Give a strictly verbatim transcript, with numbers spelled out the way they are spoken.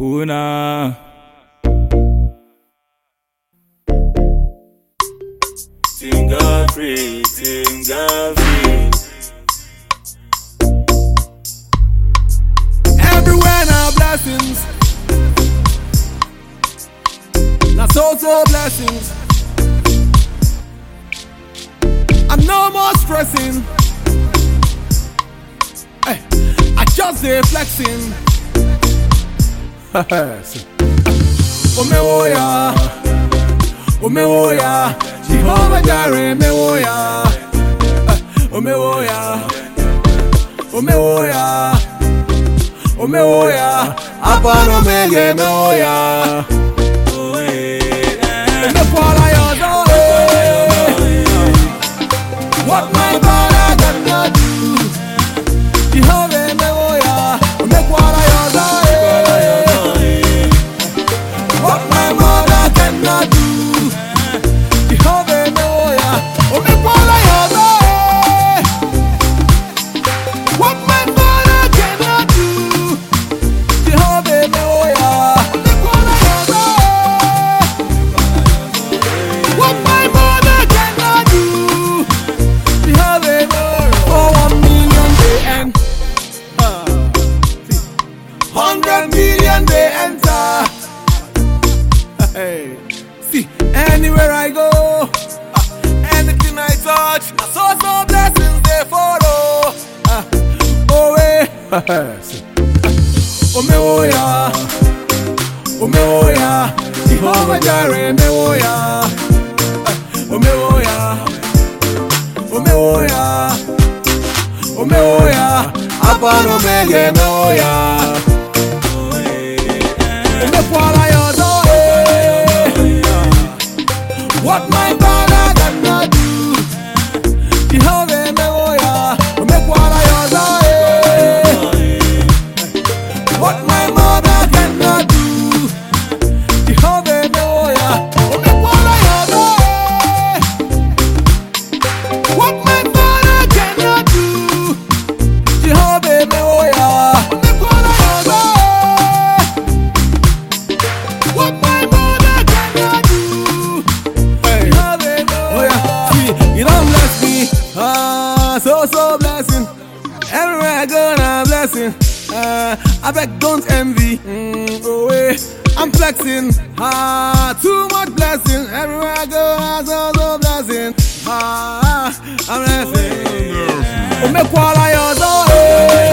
Una Tinga free, tinga free. Everywhere now blessings. That's also blessings. I'm no more stressing. Hey, I just dey flexing. Omewoya, Omewoya, Jehovah Jireh, Omewoya, Omewoya, Omewoya, Omewoya, Alpha and Omega, Omewoya. What my father cannot do, Jehovah Omewoya, Omewoya. What my mother cannot do, Jehovah Omewoya, Omewoya. What my father cannot do, Jehovah Omewoya, Omewoya. What my mother cannot do, Jehovah Omewoya. For one million they end, hundred million they enter. Hey, see, anywhere I go, uh, anything I touch, I saw some blessings they follow. Uh, oh, eh, Omewoya, Omewoya, Jehovah Jireh, Omewoya, Omewoya, Omewoya, Omewoya, Alpha and Omega, Omewoya. What my father cannot do, Jehovah Omewoya, Omewoya. What my mother cannot do, Jehovah Omewoya, Omewoya. What my father cannot do, Jehovah Omewoya, Omewoya. What my mother cannot do. You don't bless me, ah, so so blessing. Everywhere I go now blessing. Uh, I beg don't envy. Mm, oh wait, I'm flexing. Ah, too much blessing. Everywhere I go now so so blessing. Ah, I'm blessing. Omewoya.